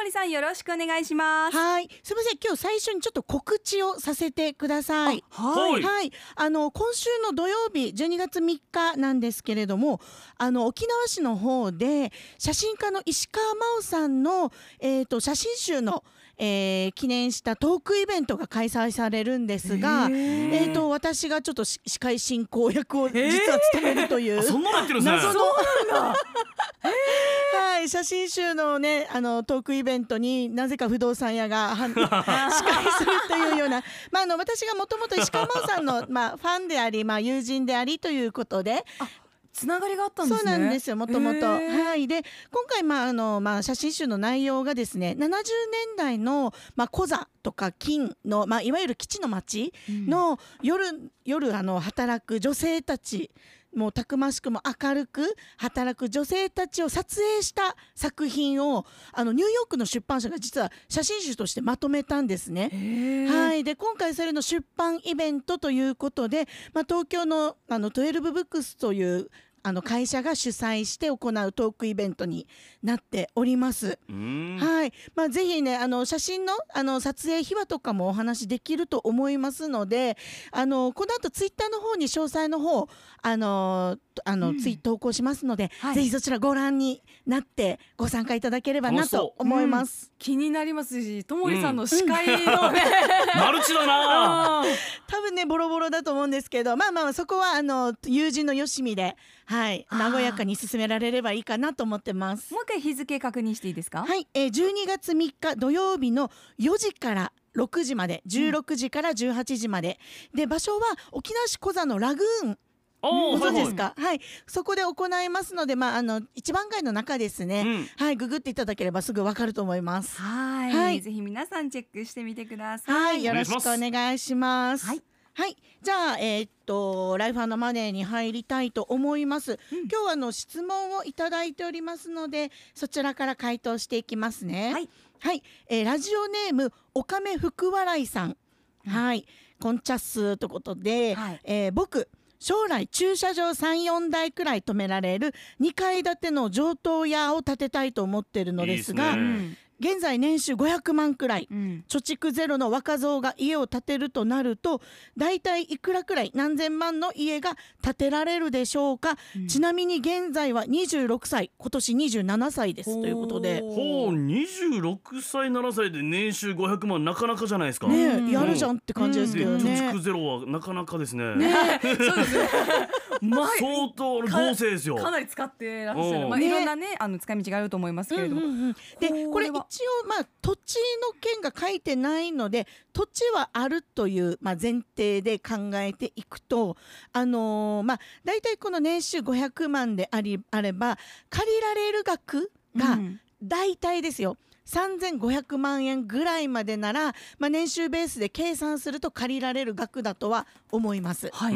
もりさんよろしくお願いします。 はい、すみません、今日最初にちょっと告知をさせてください。 はい、 はい、今週の土曜日12月3日なんですけれども、沖縄市の方で写真家の石川真央さんの、写真集の記念したトークイベントが開催されるんですが、私がちょっと司会進行役を実は務めるという、 そんなのやってるんですね。 そうなんだはい、写真集のねトークイベントになぜか不動産屋が司会するというような私がもともと石川真央さんの、ファンであり、友人でありということで、 つながりがあったんですね。 そうなんですよ、もともと。はい、で今回、写真集の内容がですね、70年代の、コザとか金の、いわゆる基地の町の夜働く女性たち、もうたくましくも明るく働く女性たちを撮影した作品をニューヨークの出版社が実は写真集としてまとめたんですね。はい、で今回それの出版イベントということで、東京の12ブックスという会社が主催して行うトークイベントになっております。はい、ぜひね写真の撮影秘話とかもお話できると思いますので、この後ツイッターの方に詳細の方ツイ投稿しますので、ぜひそちらご覧になってご参加いただければなと思います。 気になりますし、ともりさんの司会のね、 マルチだな。 多分ねボロボロだと思うんですけど、そこは友人のよしみで、はい、和やかに進められればいいかなと思ってます。 もう一回日付確認していいですか？ はい、12月3日土曜日の4時から6時まで、16時から18時まで、で場所は沖縄市コザのラグーン、ご存知ですか？はい、そこで行いますので、一番街の中ですね、はい、ググっていただければすぐわかると思います。 はい、ぜひ皆さんチェックしてみてください。 はい、よろしくお願いします。 はい、 はい、じゃあライフ&マネーに入りたいと思います。今日は質問をいただいておりますので、そちらから回答していきますね。はい、ラジオネームおかめ福笑いさん、はい、こんちゃっすということで、僕将来駐車場 3,4 台くらい止められる2階建ての上等屋を建てたいと思っているのですが、現在年収500万くらい、貯蓄ゼロの若造が家を建てるとなると、だいたいいくらくらい何千万の家が建てられるでしょうか？ちなみに現在は26歳、今年27歳ですということで。 26歳7歳で年収500万、なかなかじゃないですか。 ね、やるじゃんって感じですけどね。 貯蓄ゼロはなかなかですね。 そうですね。 相当豪勢ですよ。 かなり使ってらっしゃる。いろんなね使い道があると思いますけれども、 でこれ一応土地の件が書いてないので、土地はあるという前提で考えていくと、だいたいこの年収500万であれば借りられる額がだいたいですよ、3,500万円ぐらいまでなら、年収ベースで計算すると借りられる額だとは思います。はい、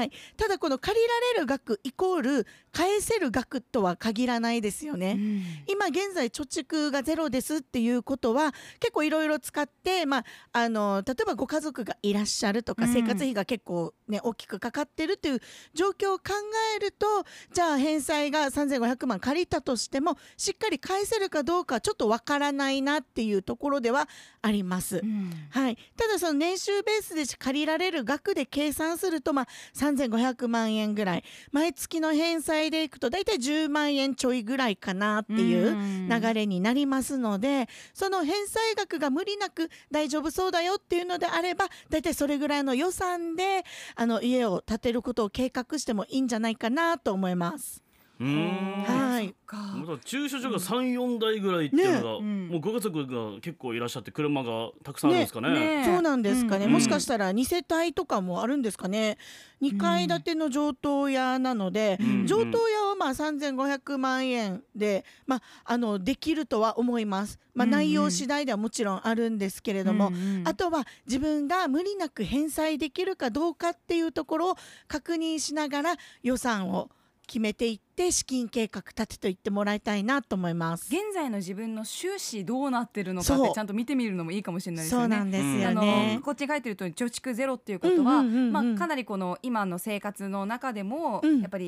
ただこの借りられる額イコール返せる額とは限らないですよね。今現在貯蓄がゼロですっていうことは、結構いろいろ使って、例えばご家族がいらっしゃるとか、生活費が結構ね大きくかかってるっていう状況を考えると、じゃあ返済が3,500万借りたとしてもしっかり返せるかどうかちょっとわからないなっていうところではあります。はい、ただその年収ベースで借りられる額で計算すると、3,500万円ぐらい、毎月の返済でいくとだいたい10万円ちょいぐらいかなっていう流れになりますので、その返済額が無理なく大丈夫そうだよっていうのであれば、だいたいそれぐらいの予算で家を建てることを計画してもいいんじゃないかなと思います。はい、 駐車場が 3,4 台ぐらいっていうのが、もうご家族が結構いらっしゃって車がたくさんあるんですかね。 そうなんですかね、もしかしたら2世帯とかもあるんですかね。2階建ての上等屋なので、上等屋は3,500万円で、できるとは思います。内容次第ではもちろんあるんですけれども、あとは自分が無理なく返済できるかどうかっていうところを確認しながら予算を決めていって資金計画立てといってもらいたいなと思います。 現在の自分の収支どうなってるのかってちゃんと見てみるのもいいかもしれないですよね。 そうなんですよね。 こっちに書いてると貯蓄ゼロっていうことは、かなりこの今の生活の中でも、やっぱり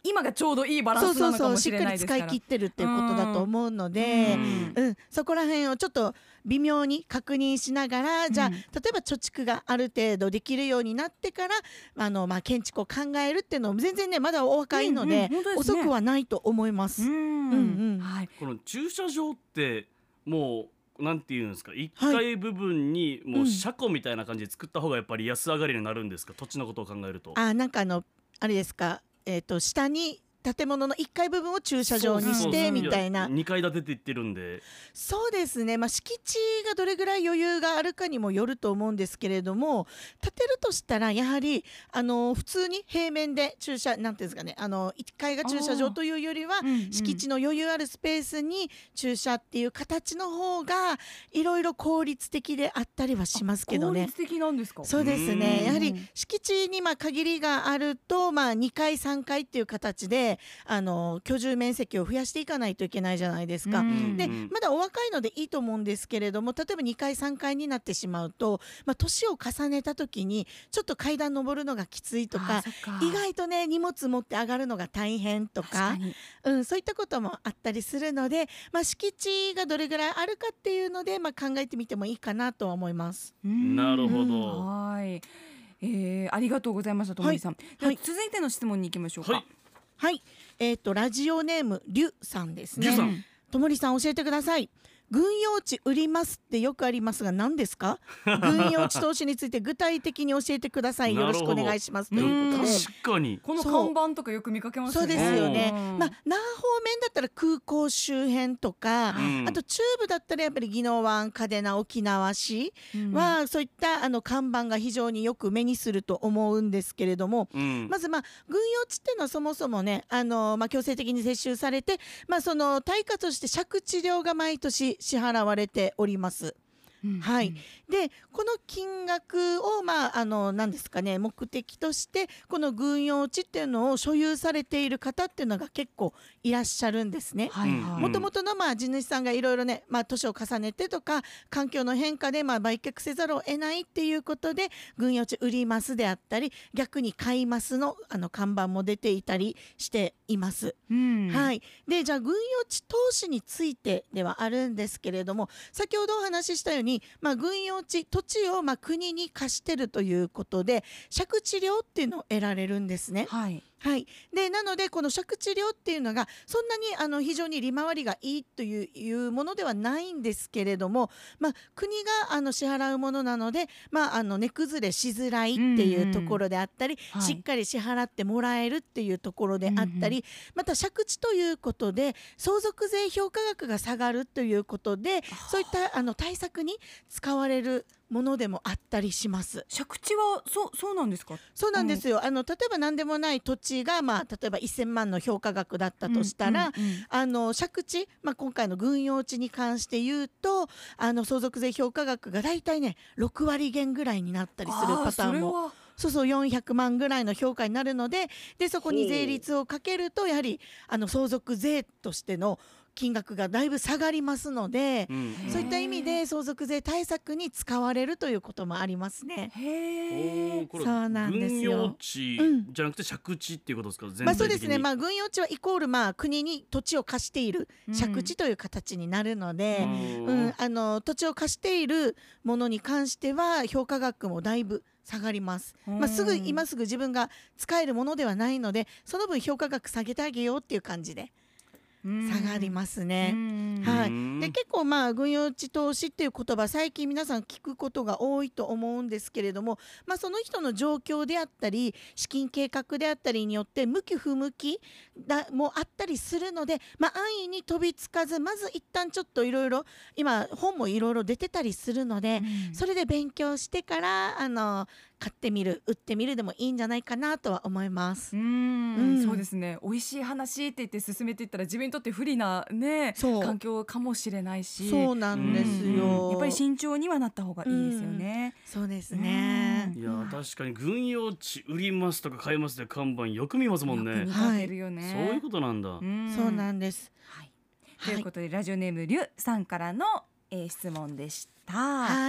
今がちょうどいいバランスなのかもしれないですから。 しっかり使い切ってるっていうことだと思うので、そこら辺をちょっと微妙に確認しながら、じゃあ例えば貯蓄がある程度できるようになってから建築を考えるっていうのも全然ねまだお若いので、遅くはないと思います。 この駐車場ってもうなんていうんですか、1階部分にもう車庫みたいな感じで作った方がやっぱり安上がりになるんですか、土地のことを考えると。 なんかあれですか、下に建物の1階部分を駐車場にしてみたいな。 2階建てって言ってるんで。 そうですね、敷地がどれぐらい余裕があるかにもよると思うんですけれども、建てるとしたらやはり普通に平面で駐車なんていうんですかね、1階が駐車場というよりは敷地の余裕あるスペースに駐車っていう形の方がいろいろ効率的であったりはしますけどね。 効率的なんですか。 そうですね、やはり敷地に限りがあると、2階3階っていう形で居住面積を増やしていかないといけないじゃないですか。でまだお若いのでいいと思うんですけれども、例えば2階3階になってしまうと、年を重ねた時にちょっと階段登るのがきついとか、意外とね荷物持って上がるのが大変とか、そういったこともあったりするので、敷地がどれぐらいあるかっていうので、考えてみてもいいかなとは思います。 なるほど。 はい、ありがとうございました、ともりさん。続いての質問に行きましょうか。 はい、ラジオネームりゅさんですね。ともりさん教えてください。軍用地売りますってよくありますが何ですか？軍用地投資について具体的に教えてください。よろしくお願いしますということで。 確かにこの看板とかよく見かけますよね。 そうですよね。那覇方面だったら空港周辺とか、あと中部だったらやっぱり宜野湾、嘉手納、沖縄市は、そういった看板が非常によく目にすると思うんですけれども、まず軍用地っていうのはそもそもね強制的に接収されて、その対価として借地料が毎年支払われております。でこの金額を何ですかね、目的としてこの軍用地っていうのを所有されている方っていうのが結構いらっしゃるんですね。もともとの地主さんがいろいろね年を重ねてとか環境の変化で売却せざるを得ないっていうことで軍用地売りますであったり、逆に買いますの看板も出ていたりしています。でじゃあ軍用地投資についてではあるんですけれども、先ほどお話ししたように軍用地土地を国に貸してるということで借地料っていうのを得られるんですね。でなのでこの借地料っていうのがそんなに非常に利回りがいいというものではないんですけれども、国が支払うものなので、値崩れしづらいっていうところであったり、しっかり支払ってもらえるっていうところであったり、また借地ということで相続税評価額が下がるということで、そういった対策に使われるものでもあったりします。 借地はそうなんですか？ そうなんですよ。例えば何でもない土地が、例えば1000万の評価額だったとしたら、借地、今回の軍用地に関して言うと相続税評価額がだいたいね6割減ぐらいになったりするパターンも。400万ぐらいの評価になるので、そこに税率をかけるとやはり相続税としての金額がだいぶ下がりますので、そういった意味で相続税対策に使われるということもありますね。そうなんですよ。 軍用地じゃなくて借地っていうことですか？全体的に。 そうですね。軍用地はイコール国に土地を貸している借地という形になるので、土地を貸しているものに関しては評価額もだいぶ下がります。今すぐ自分が使えるものではないので、その分評価額下げてあげようっていう感じで下がりますね。で結構軍用地投資っていう言葉最近皆さん聞くことが多いと思うんですけれども、その人の状況であったり資金計画であったりによって向き不向きもあったりするので、安易に飛びつかず、まず一旦ちょっといろいろ今本もいろいろ出てたりするので、それで勉強してから買ってみる売ってみるでもいいんじゃないかなとは思います。 そうですね。美味しい話って言って進めていったら自分にとって不利なね環境かもしれないし、 そうなんですよ。 やっぱり慎重にはなった方がいいですよね。 そうですね。 いや確かに軍用地売りますとか買いますで看板よく見ますもんね。 よく見かけるよね。 そういうことなんだ。 そうなんです。 ということでラジオネームりゅさんからの質問でした。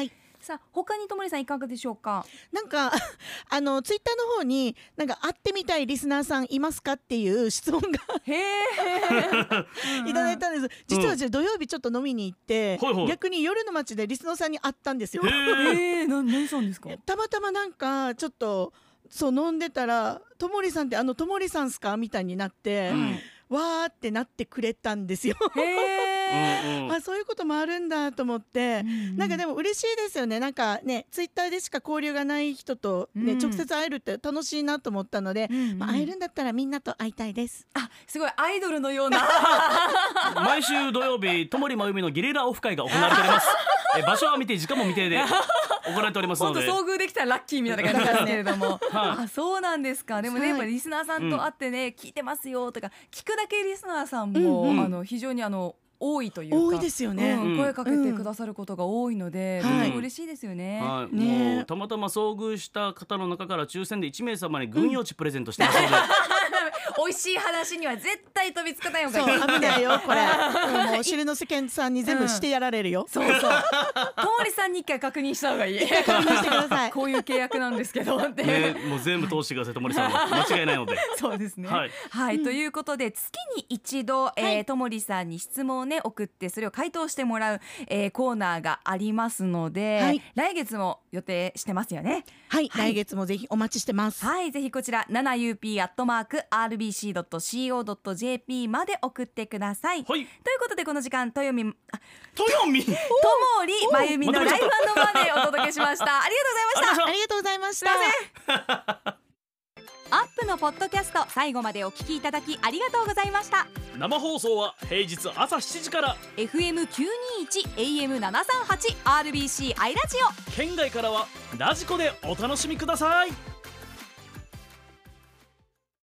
さあ他にともりさんいかがでしょうか。 なんかツイッターの方になんか会ってみたいリスナーさんいますかっていう質問がへえいただいたんです。実は土曜日ちょっと飲みに行って、 はいはい、 逆に夜の街でリスナーさんに会ったんですよ。 何さんですか。 たまたまなんかちょっとそう飲んでたらともりさんってともりさんすかみたいになって、わーってなってくれたんですよ。あ、そういうこともあるんだと思って、なんかでも嬉しいですよね。なんかねツイッターでしか交流がない人と、ね直接会えるって楽しいなと思ったので、会えるんだったらみんなと会いたいです。 あ、すごいアイドルのような毎週土曜日ともりまゆみのゲリラオフ会が行われております。場所は未定、時間も未定で行われておりますので、 本当遭遇できたらラッキーみたいな感じですけれどもあ、そうなんですか。でもね、やっぱりリスナーさんと会ってね、聞いてますよとか聞くだけリスナーさんも、非常に多いというか、 多いですよね、 声かけてくださることが多いので、とても嬉しいですよね。 もうたまたま遭遇した方の中から抽選で1名様に軍用地プレゼントしてますので、 美味しい話には絶対飛びつかない方がいい。 そう危ないよこれもうお尻の世間さんに全部してやられるよ。 そうそうともりさんに一回確認した方がいい。 確認してください。 こういう契約なんですけどって、 もう全部通してください。ともりさんは間違いないのでそうですね。 はい、 ということで月に一度ともりさんに質問をね送ってそれを回答してもらう、コーナーがありますので、来月も予定してますよね。 はい、来月もぜひお待ちしてます。 はい、ぜひこちら 7up@rbc.co.jp まで送ってください。ということでこの時間ともりまゆみのライブ&マネーをお届けしました。ありがとうございました。 ありがとうございました。 アップのポッドキャスト最後までお聞きいただきありがとうございました。 生放送は平日朝7時から FM921 AM738 RBC アイラジオ、 県外からはラジコでお楽しみください。